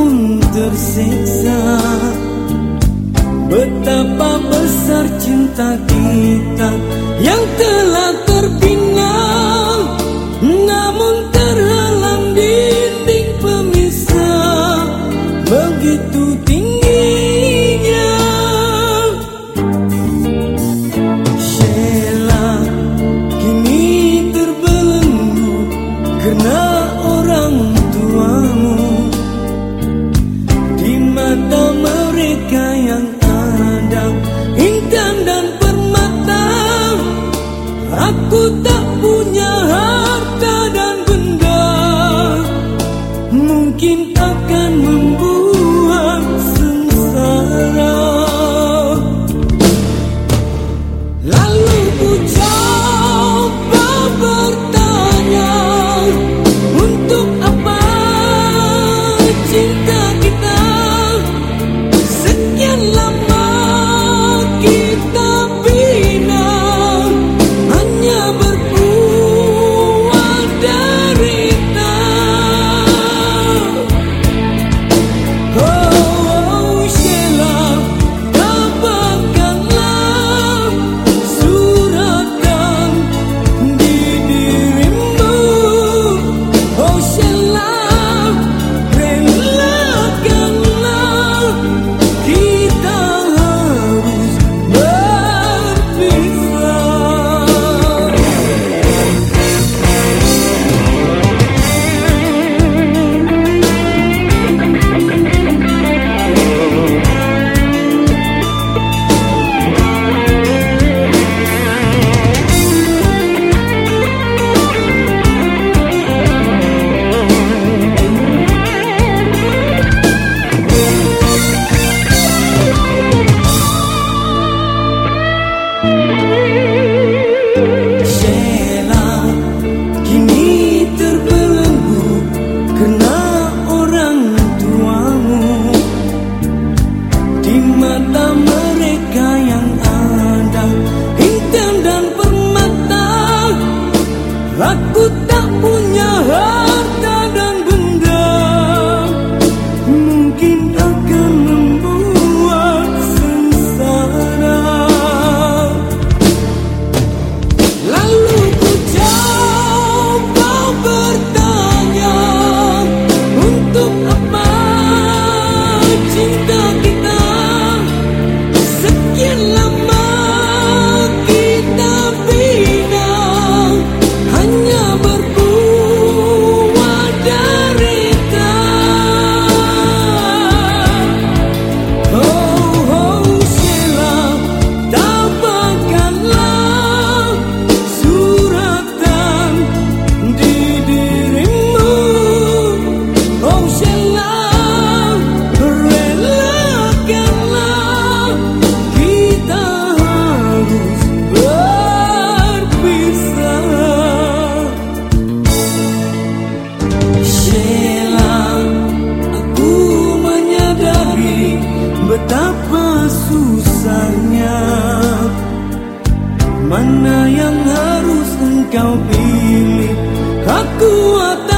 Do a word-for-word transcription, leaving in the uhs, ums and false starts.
pun tersiksa. Betapa besar cinta kita yang telah terbina, namun terhalang dinding pemisah begitu tingginya. Sheila kini terbelenggu karena orang tuamu. Di mata mereka yang ada intan dan permata, aku tak punya harta dan benda, mungkin akan membuat sengsara. Lalu ku coba bertanya, untuk apa cinta kita sekian lama kita bina, hanya berbuat derita. Oh Sheila, tabahkanlah suratan di dirimu. Oh Sheila, relakanlah kita harus berpisah. Sheila kini terbelenggu karena orang tuamu. Di mata mereka yang ada intan dan permata, aku tak punya harta dan benda, mungkin akan membuat sengsara. Lalu ku coba bertanya, untuk apa cinta kita sekian lama kita bina, hanya berbuat derita. Oh, oh Sheila, tabahkanlah suratan di dirimu. Oh Sheila, relakanlah kita harus berpisah. Sheila, aku menyadari betapa susahnya. Mana yang harus engkau pilih, aku atau